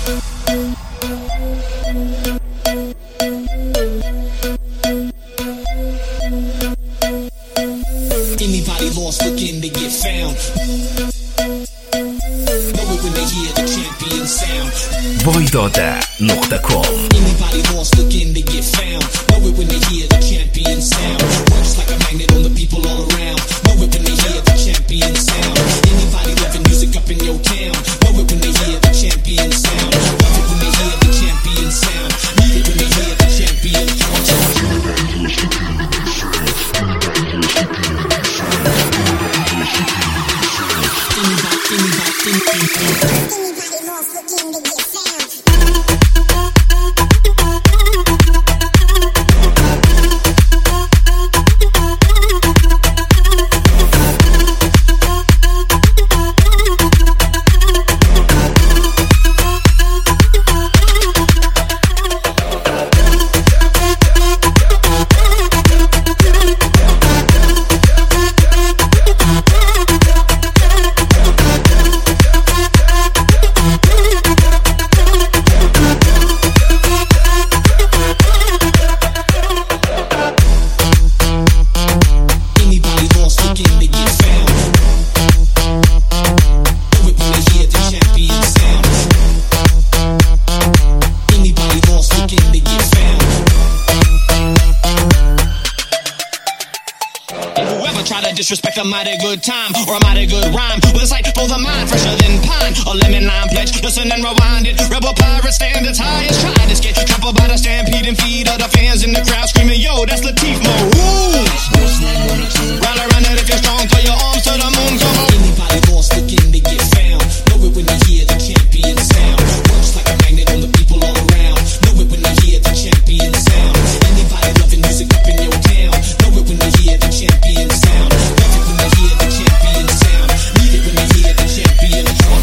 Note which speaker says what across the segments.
Speaker 1: Anybody lost looking to get found. Know it when they hear the champion sound.
Speaker 2: voidota.com.
Speaker 1: Anybody lost looking to get found. Know it when they hear the champion sound. Works like a magnet on the people all around. Know it when they hear the champion sound. Anybody loving music up in your town. Know it when they hear the champion sound. Love it when they hear the champion sound. Need it when they hear the champion
Speaker 3: Anybody lost looking to get found.
Speaker 1: disrespect a mighty good time or a mighty good rhyme with a sight for the mind, fresher than pine. A lemon lime pledge, listen and rewind it. Rebel pirate standards highest, try to get trampled by the stampede and feed of the fans in the crowd screaming, yo, that's Latif Maroon. Rally around it if you're strong, throw your arms to the moon, come on.
Speaker 4: Anybody lost looking to get found. Know it when they hear the champion sound. Works like a magnet on the people all around. Know it when they hear the champion sound. Anybody loving music up in your town. Know it when they hear the champion sound. Love it when they hear the champion sound. Need it when they hear the champion sound.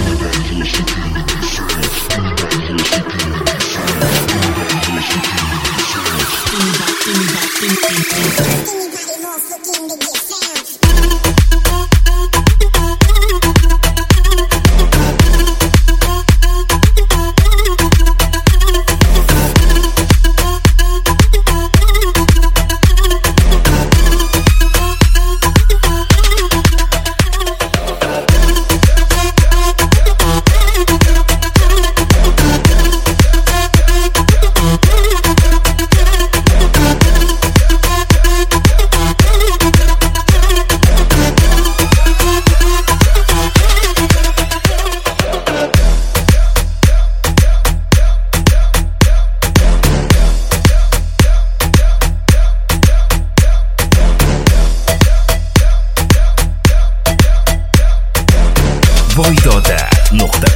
Speaker 3: Anybody lost looking to get found.
Speaker 2: voidota.com